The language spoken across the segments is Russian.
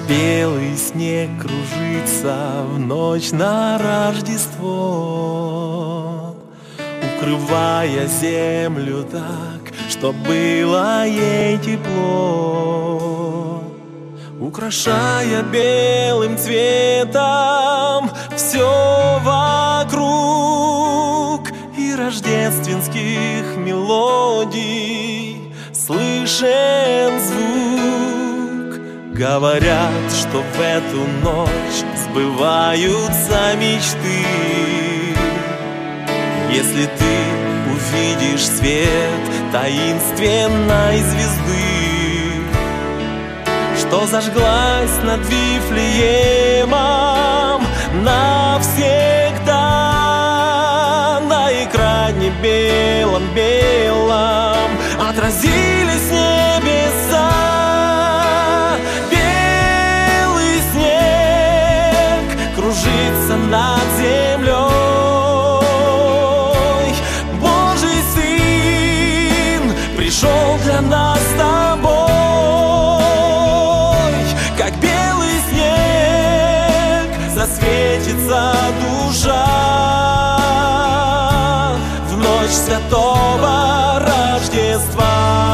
Белый снег кружится в ночь на Рождество, укрывая землю так, что было ей тепло, украшая белым цветом все вокруг, и рождественских мелодий слышен звук. Говорят, что в эту ночь сбываются мечты. Если ты увидишь свет таинственной звезды, что зажглась над Вифлеемом навсегда, на экране белом-белом отразились небеса. Белый снег кружится над землей. Божий Сын пришел для нас с тобой. Как белый снег засветится душа в ночь святого Рождества.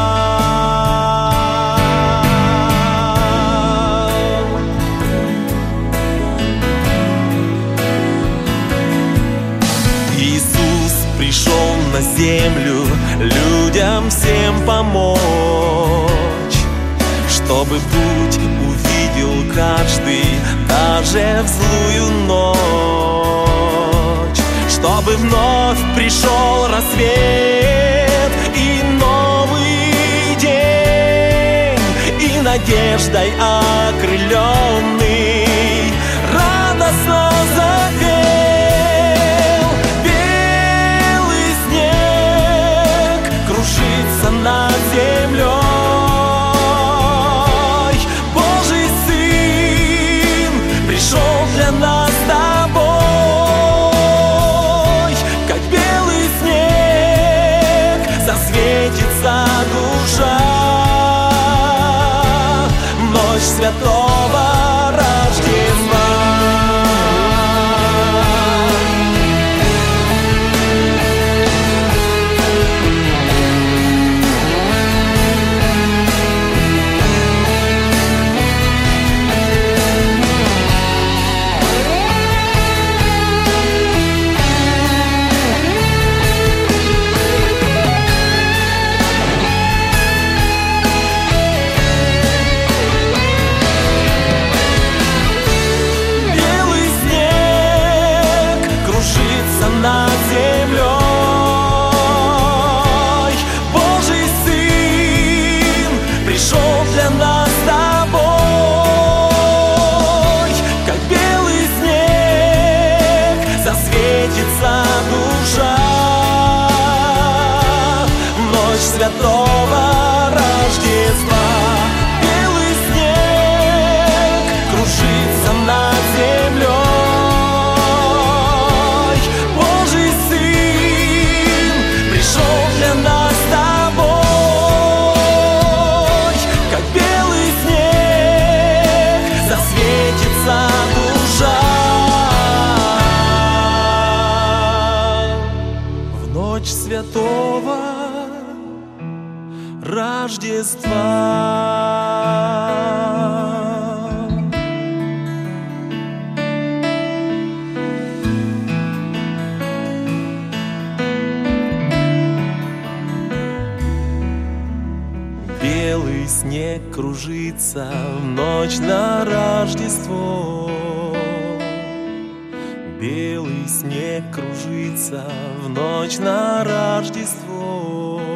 Иисус пришел на землю людям всем помочь, чтобы путь увидел каждый, даже в злую ночь, чтобы вновь пришел рассвет и новый день, и надеждой окрыленный радостно запел. Белый снег кружится над землей. Божий Сын пришел для нас с тобой. Как белый снег засветится душа в ночь святого Рождества. Над землей. Божий Сын пришел для нас с тобой. Как белый снег засветится душа в ночь святого Рождества. Белый снег кружится над землей. Для нас с тобой. Как белый снег засветится душа в ночь святого Рождества. Белый снег кружится в ночь на Рождество. Белый снег кружится в ночь на Рождество.